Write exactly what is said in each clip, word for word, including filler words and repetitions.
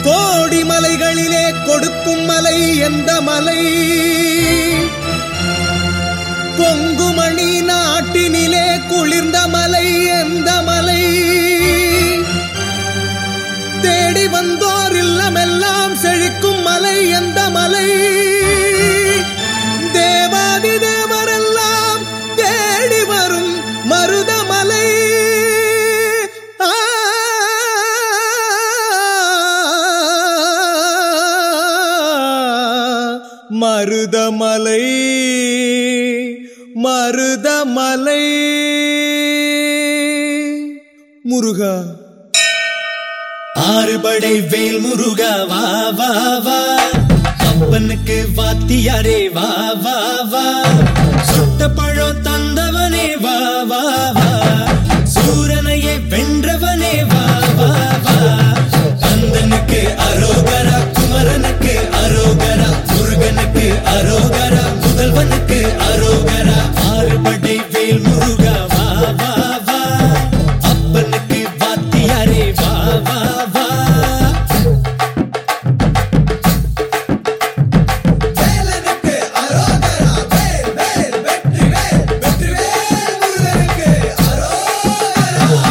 கோடி மலைகளிலே கொடுக்கும் மலை எந்த மலை? கொங்குமணி நாட்டினிலே குளிர்ந்த மலை எந்த மலை? தேடி வந்தோர் இல்லமெல்லாம் செழிக்கும் மலை எந்த மலை? தேவாதி தேவரெல்லாம் தேடி வரும் மருதமலை. மருதமலை மருதமலை. முருகா ஆறுபடை வேல் முருகா வா வா வா, அப்பனுக்கு வாத்தியாரே வா வா வா, சுட்ட பழம் தந்தவனே வா வா வா, சூரனையே வென்றவனே வா வா வா, கந்தனுக்கு அரோகரா, குமரனுக்கு அரோகரா, முருகனுக்கு அரோகரா, முதல்வனுக்கு அரோகரா. ஆறுபடை வேல் முருகா வா வா வா, அப்பனுக்கு வாத்தியாரே வா வா வா. வேலனுக்கு அரோகரா, வேல் வேல் வெற்றி வேல், வெற்றி வேல் முருகனுக்கு அரோகரா.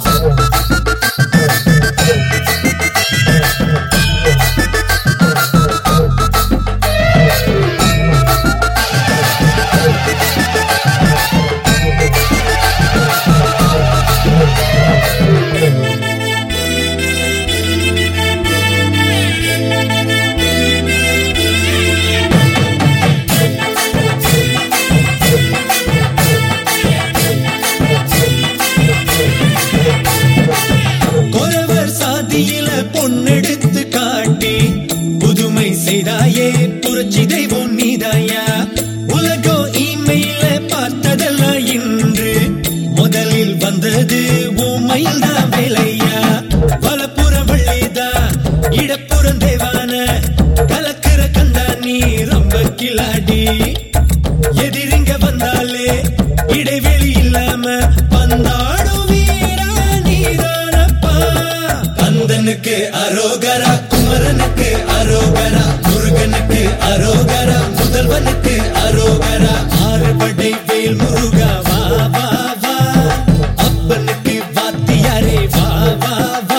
பொன்னெடுத்து காட்டி புதுமை செய்தாயே, புரட்சி தெய்வம் நீதாயா. உலகோ இமெயில பார்த்ததெல்லாம் இன்று முதலில் வந்தது உமையில் தான் வேலையா. வலப்புற வள்ளிதா இடப்புறம் தேவான கலக்கிற கந்தா நீ ரொம்ப கிளாடி. எதிரிங்க வந்தாலே இடைவெளி இல்லாம பந்தாடும் வீரா நீதானப்பா. கந்தனுக்கு அரோகரா, குமரனுக்கு அரோகரா, முருகனுக்கு அரோகரா, முதல்வனுக்கு அரோகரா. ஆறுபடை வேல் முருகா வா வா வா, அப்பனுக்கு வாத்தியாரே வா வா வா.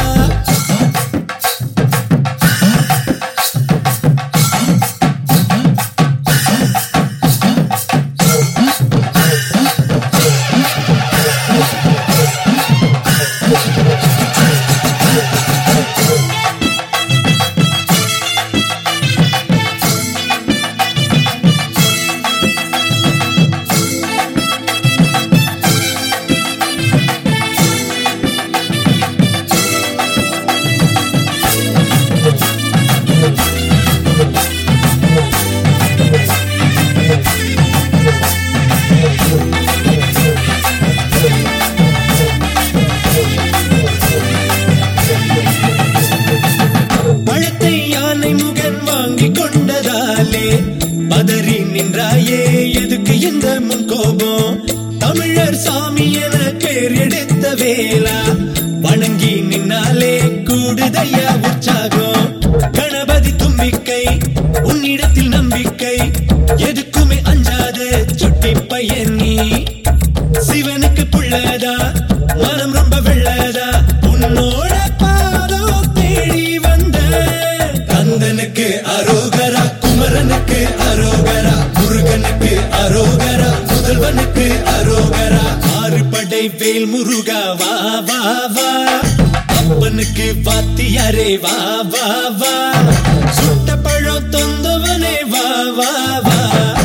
பழத்தை யானை முகன் வாங்கி கொண்டதாலே பதறி நின்றாயே, எதுக்கு இந்த முன்கோபம்? தமிழர் சாமி என பேர் எடுத்த வேளா வணங்கி நின்னாலே கூடுதையா உற்சாகம். கணபதி தும்பிக்கை உன்னிடத்தில் நம்பிக்கை, எதுக்குமே அஞ்சாத சுட்டி பையன் நீ. சிவனுக்கு புள்ளதா மனம் ரொம்ப வெள்ளதா, உன்னோட பாதம் தேடி வந்த. கந்தனுக்கு அரோகரா, குமரனுக்கு அரோகரா, முருகனுக்கு அரோகரா, முதல்வனுக்கு அரோகரா. ஆறுபடை வேல் முருகா வா வா வா, அப்பனுக்கு வாத்தியாரே வா வா வா, சுட்ட பழம் தொந்தவனே வா வா வா,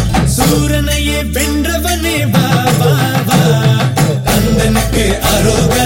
சூரனையே வென்றவனே வா வா வா. கந்தனுக்கு அரோகரா,